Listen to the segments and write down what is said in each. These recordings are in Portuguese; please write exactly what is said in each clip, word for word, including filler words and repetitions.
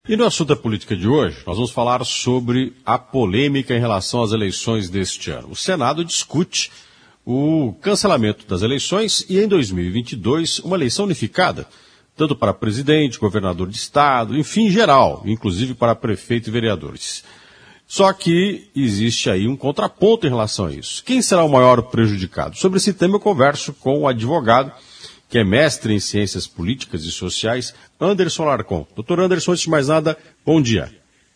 E no assunto da política de hoje, nós vamos falar sobre a polêmica em relação às eleições deste ano. O Senado discute o cancelamento das eleições e, em dois mil e vinte e dois, uma eleição unificada, tanto para presidente, governador de estado, enfim, geral, inclusive para prefeito e vereadores. Só que existe aí um contraponto em relação a isso. Quem será o maior prejudicado? Sobre esse tema eu converso com o advogado, que é mestre em Ciências Políticas e Sociais, Anderson Alarcon. Doutor Anderson, antes de mais nada, bom dia.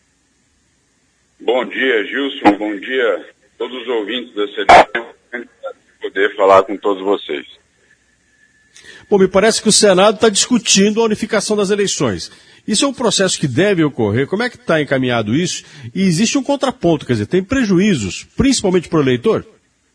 Bom dia, Gilson. Bom dia a todos os ouvintes da C D E, poder falar com todos vocês. Bom, me parece que o Senado está discutindo a unificação das eleições. Isso é um processo que deve ocorrer. Como é que está encaminhado isso? E existe um contraponto, quer dizer, tem prejuízos, principalmente para o eleitor?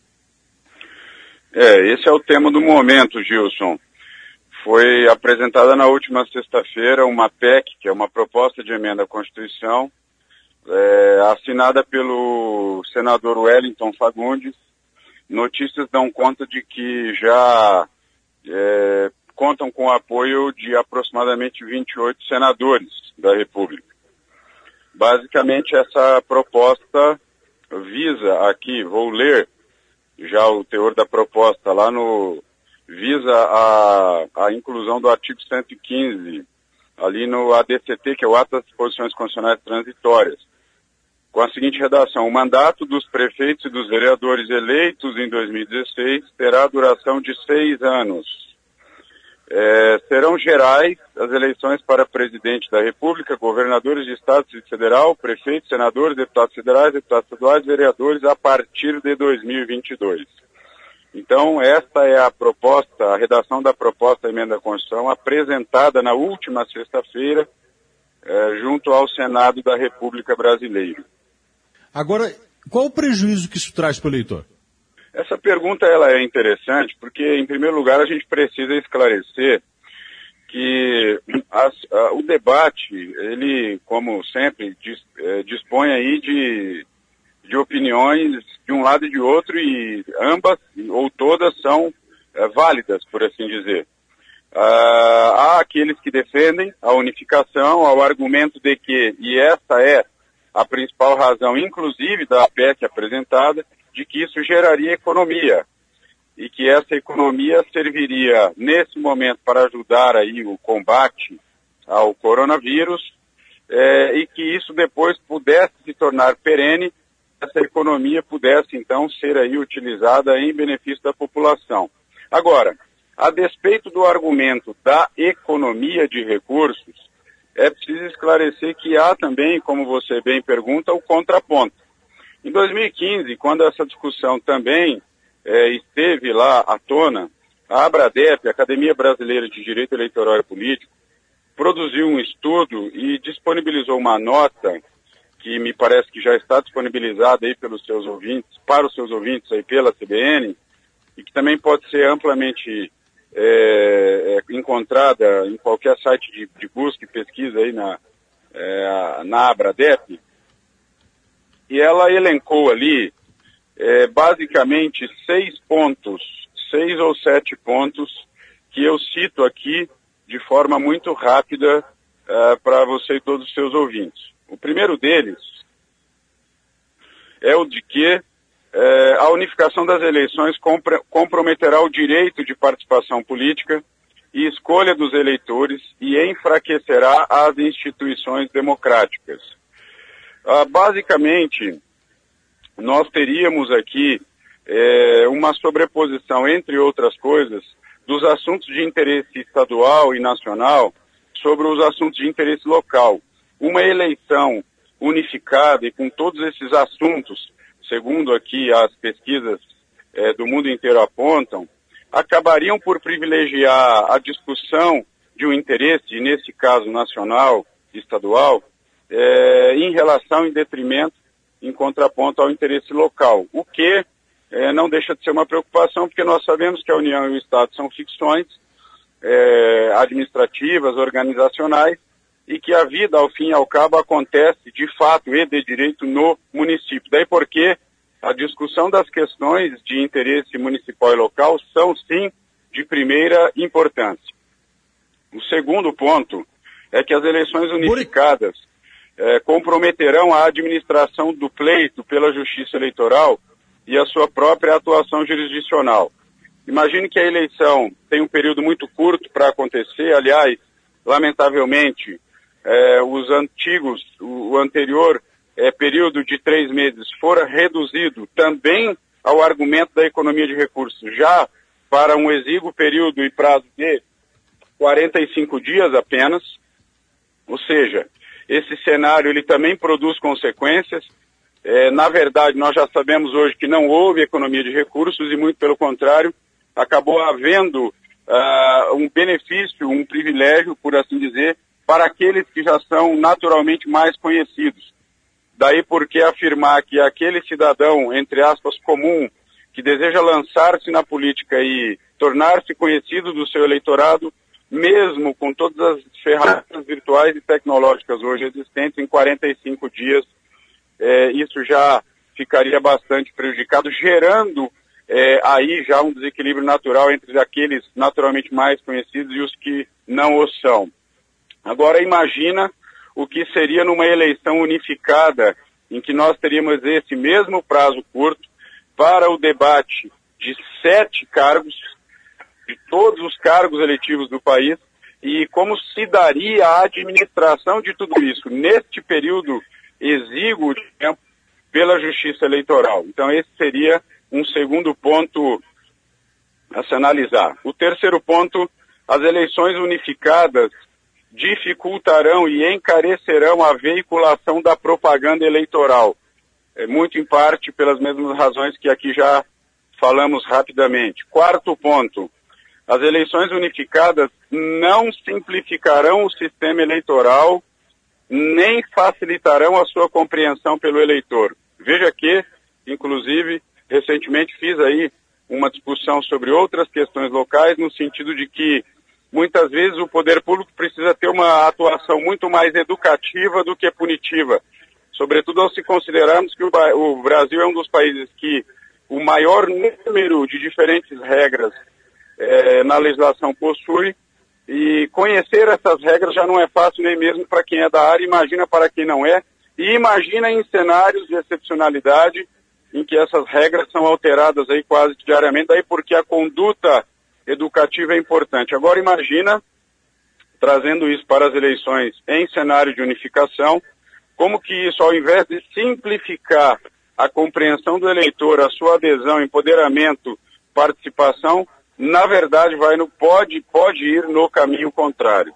É, esse é o tema do momento, Gilson. Foi apresentada na última sexta-feira uma P E C, que é uma proposta de emenda à Constituição, é, assinada pelo senador Wellington Fagundes. Notícias dão conta de que já é, contam com o apoio de aproximadamente vinte e oito senadores da República. Basicamente, essa proposta visa aqui, vou ler já o teor da proposta lá no... visa a, a inclusão do artigo cento e quinze, ali no A D C T, que é o Ato das Disposições Constitucionais Transitórias, com a seguinte redação: o mandato dos prefeitos e dos vereadores eleitos em dois mil e dezesseis terá duração de seis anos. É, serão gerais as eleições para presidente da República, governadores de Estado e Federal, prefeitos, senadores, deputados federais, deputados estaduais, vereadores, a partir de dois mil e vinte e dois. Então, esta é a proposta, a redação da proposta da emenda à Constituição, apresentada na última sexta-feira, eh, junto ao Senado da República Brasileira. Agora, qual o prejuízo que isso traz para o eleitor? Essa pergunta ela é interessante, porque, em primeiro lugar, a gente precisa esclarecer que as, a, o debate, ele, como sempre, dis, eh, dispõe aí de... de opiniões de um lado e de outro, e ambas ou todas são é, válidas, por assim dizer. Ah, há aqueles que defendem a unificação ao argumento de que, e essa é a principal razão, inclusive da P E C apresentada, de que isso geraria economia, e que essa economia serviria, nesse momento, para ajudar aí o combate ao coronavírus, é, e que isso depois pudesse se tornar perene, essa economia pudesse, então, ser aí utilizada em benefício da população. Agora, a despeito do argumento da economia de recursos, é preciso esclarecer que há também, como você bem pergunta, o contraponto. Em dois mil e quinze, quando essa discussão também é, esteve lá à tona, a ABRADEP, a Academia Brasileira de Direito Eleitoral e Político, produziu um estudo e disponibilizou uma nota que me parece que já está disponibilizada aí pelos seus ouvintes, para os seus ouvintes aí pela C B N, e que também pode ser amplamente é, é, encontrada em qualquer site de, de busca e pesquisa aí na, é, na ABRADEP. E ela elencou ali, é, basicamente, seis pontos, seis ou sete pontos, que eu cito aqui de forma muito rápida é, para você e todos os seus ouvintes. O primeiro deles é o de que é, a unificação das eleições compre, comprometerá o direito de participação política e escolha dos eleitores e enfraquecerá as instituições democráticas. Ah, basicamente, nós teríamos aqui é, uma sobreposição, entre outras coisas, dos assuntos de interesse estadual e nacional sobre os assuntos de interesse local. Uma eleição unificada e com todos esses assuntos, segundo aqui as pesquisas é, do mundo inteiro apontam, acabariam por privilegiar a discussão de um interesse, nesse caso nacional, estadual, é, em relação, em detrimento, em contraponto ao interesse local. O que é, não deixa de ser uma preocupação, porque nós sabemos que a União e o Estado são ficções é, administrativas, organizacionais, e que a vida, ao fim e ao cabo, acontece de fato e de direito no município. Daí porque a discussão das questões de interesse municipal e local são, sim, de primeira importância. O segundo ponto é que as eleições unificadas é, comprometerão a administração do pleito pela Justiça Eleitoral e a sua própria atuação jurisdicional. Imagine que a eleição tem um período muito curto para acontecer, aliás, lamentavelmente, é, os antigos, o, o anterior é, período de três meses fora reduzido também ao argumento da economia de recursos, já para um exíguo período e prazo de quarenta e cinco dias apenas, ou seja, esse cenário ele também produz consequências. É, na verdade, nós já sabemos hoje que não houve economia de recursos e, muito pelo contrário, acabou havendo uh, um benefício, um privilégio, por assim dizer, para aqueles que já são naturalmente mais conhecidos. Daí porque afirmar que aquele cidadão, entre aspas, comum, que deseja lançar-se na política e tornar-se conhecido do seu eleitorado, mesmo com todas as ferramentas virtuais e tecnológicas hoje existentes, em quarenta e cinco dias, é, isso já ficaria bastante prejudicado, gerando é, aí já um desequilíbrio natural entre aqueles naturalmente mais conhecidos e os que não o são. Agora imagina o que seria numa eleição unificada, em que nós teríamos esse mesmo prazo curto para o debate de sete cargos, de todos os cargos eletivos do país, e como se daria a administração de tudo isso neste período exíguo de tempo pela Justiça Eleitoral. Então esse seria um segundo ponto a se analisar. O terceiro ponto, as eleições unificadas dificultarão e encarecerão a veiculação da propaganda eleitoral, é, muito em parte pelas mesmas razões que aqui já falamos rapidamente. Quarto ponto, as eleições unificadas não simplificarão o sistema eleitoral, nem facilitarão a sua compreensão pelo eleitor. Veja que, inclusive, recentemente fiz aí uma discussão sobre outras questões locais, no sentido de que, muitas vezes, o poder público precisa ter uma atuação muito mais educativa do que punitiva, sobretudo ao se considerarmos que o Brasil é um dos países que o maior número de diferentes regras é, na legislação possui, e conhecer essas regras já não é fácil nem mesmo para quem é da área, imagina para quem não é, e imagina em cenários de excepcionalidade em que essas regras são alteradas aí quase diariamente, daí porque a conduta educativa é importante. Agora imagina, trazendo isso para as eleições em cenário de unificação, como que isso, ao invés de simplificar a compreensão do eleitor, a sua adesão, empoderamento, participação, na verdade vai no, pode, pode ir no caminho contrário.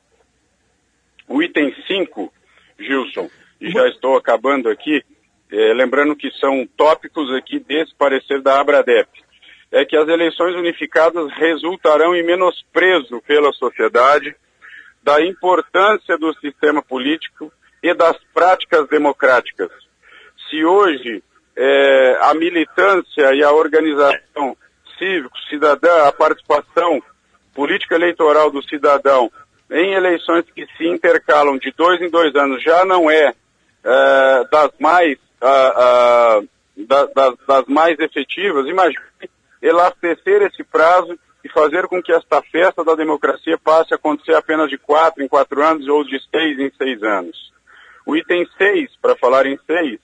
O item cinco, Gilson, e já estou acabando aqui, é, lembrando que são tópicos aqui desse parecer da Abradep, é que as eleições unificadas resultarão em menosprezo pela sociedade da importância do sistema político e das práticas democráticas. Se hoje é, a militância e a organização cívico, cidadã, a participação política eleitoral do cidadão em eleições que se intercalam de dois em dois anos já não é, é das mais uh, uh, da, das, das mais efetivas, imagine elastecer esse prazo e fazer com que esta festa da democracia passe a acontecer apenas de quatro em quatro anos ou de seis em seis anos. O item seis, para falar em seis,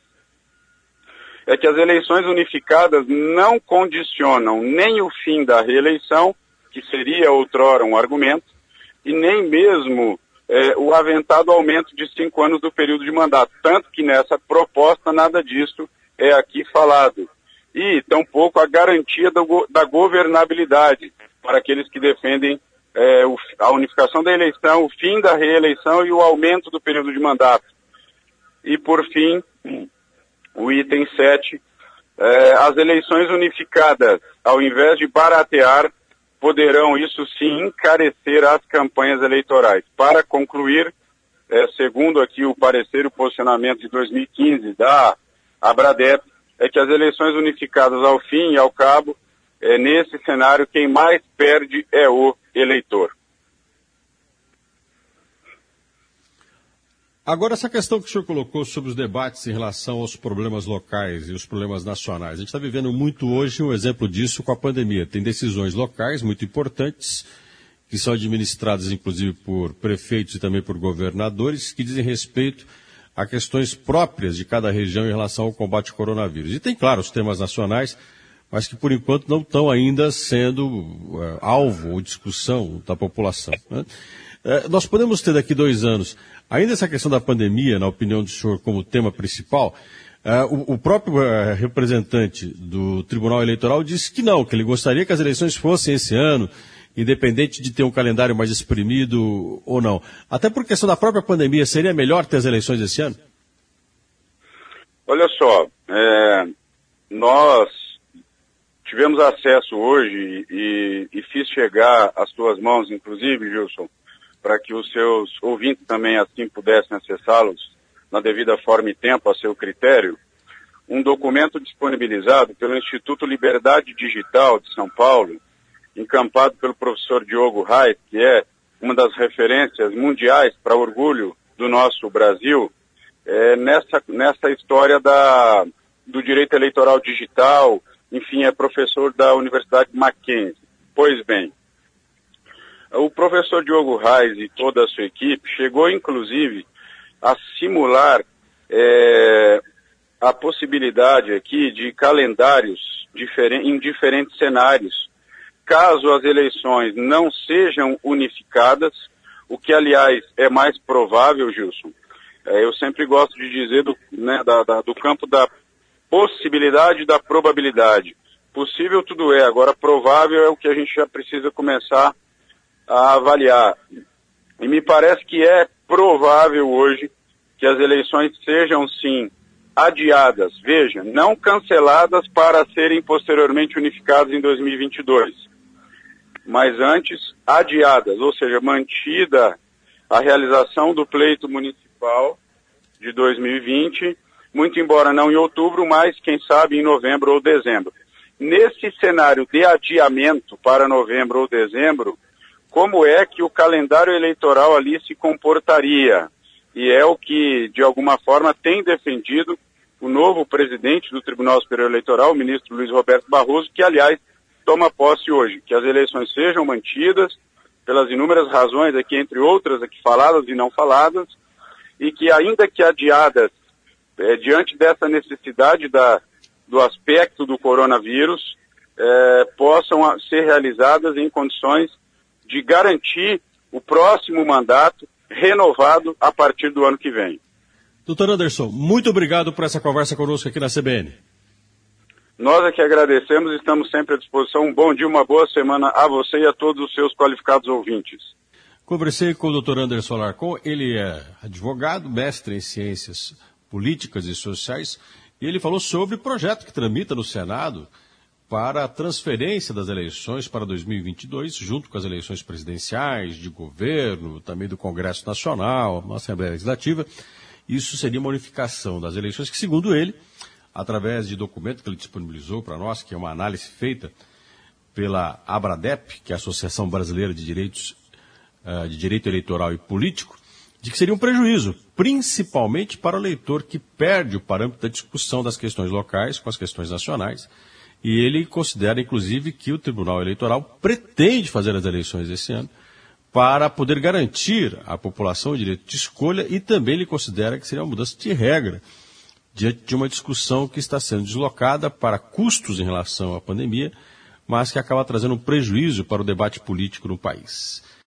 é que as eleições unificadas não condicionam nem o fim da reeleição, que seria outrora um argumento, e nem mesmo é, o aventado aumento de cinco anos do período de mandato. Tanto que nessa proposta nada disso é aqui falado. E tampouco a garantia do, da governabilidade para aqueles que defendem é, o, a unificação da eleição, o fim da reeleição e o aumento do período de mandato. E por fim, o item sete, é, as eleições unificadas, ao invés de baratear, poderão, isso sim, encarecer as campanhas eleitorais. Para concluir, é, segundo aqui o parecer e o posicionamento de dois mil e quinze da Abradep, é que as eleições unificadas, ao fim e ao cabo, é, nesse cenário, quem mais perde é o eleitor. Agora, essa questão que o senhor colocou sobre os debates em relação aos problemas locais e os problemas nacionais. A gente está vivendo muito hoje um exemplo disso com a pandemia. Tem decisões locais muito importantes que são administradas inclusive por prefeitos e também por governadores, que dizem respeito a questões próprias de cada região em relação ao combate ao coronavírus. E tem, claro, os temas nacionais, mas que por enquanto não estão ainda sendo uh, alvo ou discussão da população, né? Uh, nós podemos ter daqui dois anos ainda essa questão da pandemia, na opinião do senhor, como tema principal. Uh, o, o próprio uh, representante do Tribunal Eleitoral disse que não, que ele gostaria que as eleições fossem esse ano, independente de ter um calendário mais exprimido ou não. Até por questão da própria pandemia, seria melhor ter as eleições esse ano? Olha só, é, nós tivemos acesso hoje e, e fiz chegar às tuas mãos, inclusive, Gilson, para que os seus ouvintes também assim pudessem acessá-los na devida forma e tempo a seu critério, um documento disponibilizado pelo Instituto Liberdade Digital de São Paulo, encampado pelo professor Diogo Reis, que é uma das referências mundiais para orgulho do nosso Brasil, é, nessa, nessa história da, do direito eleitoral digital, enfim, é professor da Universidade Mackenzie. Pois bem, o professor Diogo Reis e toda a sua equipe chegou, inclusive, a simular é, a possibilidade aqui de calendários diferen- em diferentes cenários, caso as eleições não sejam unificadas, o que, aliás, é mais provável, Gilson. É, eu sempre gosto de dizer do, né, da, da, do campo da possibilidade e da probabilidade. Possível tudo é, agora provável é o que a gente já precisa começar a avaliar. E me parece que é provável hoje que as eleições sejam, sim, adiadas, veja, não canceladas para serem posteriormente unificadas em dois mil e vinte e dois, mas antes adiadas, ou seja, mantida a realização do pleito municipal de dois mil e vinte, muito embora não em outubro, mas quem sabe em novembro ou dezembro. Nesse cenário de adiamento para novembro ou dezembro, como é que o calendário eleitoral ali se comportaria? E é o que, de alguma forma, tem defendido o novo presidente do Tribunal Superior Eleitoral, o ministro Luiz Roberto Barroso, que, aliás, toma posse hoje, que as eleições sejam mantidas, pelas inúmeras razões aqui, entre outras aqui faladas e não faladas, e que, ainda que adiadas, é, diante dessa necessidade da, do aspecto do coronavírus, é, possam ser realizadas em condições de garantir o próximo mandato renovado a partir do ano que vem. Doutor Anderson, muito obrigado por essa conversa conosco aqui na C B N. Nós é que agradecemos e estamos sempre à disposição. Um bom dia, uma boa semana a você e a todos os seus qualificados ouvintes. Conversei com o doutor Anderson Alarcon, ele é advogado, mestre em ciências políticas e sociais, e ele falou sobre o projeto que tramita no Senado para a transferência das eleições para dois mil e vinte e dois, junto com as eleições presidenciais, de governo, também do Congresso Nacional, na Assembleia Legislativa. Isso seria uma unificação das eleições que, segundo ele, através de documento que ele disponibilizou para nós, que é uma análise feita pela ABRADEP, que é a Associação Brasileira de Direitos, uh, de Direito Eleitoral e Político, de que seria um prejuízo, principalmente para o eleitor que perde o parâmetro da discussão das questões locais com as questões nacionais. E ele considera, inclusive, que o Tribunal Eleitoral pretende fazer as eleições esse ano para poder garantir à população o direito de escolha, e também ele considera que seria uma mudança de regra diante de uma discussão que está sendo deslocada para custos em relação à pandemia, mas que acaba trazendo um prejuízo para o debate político no país.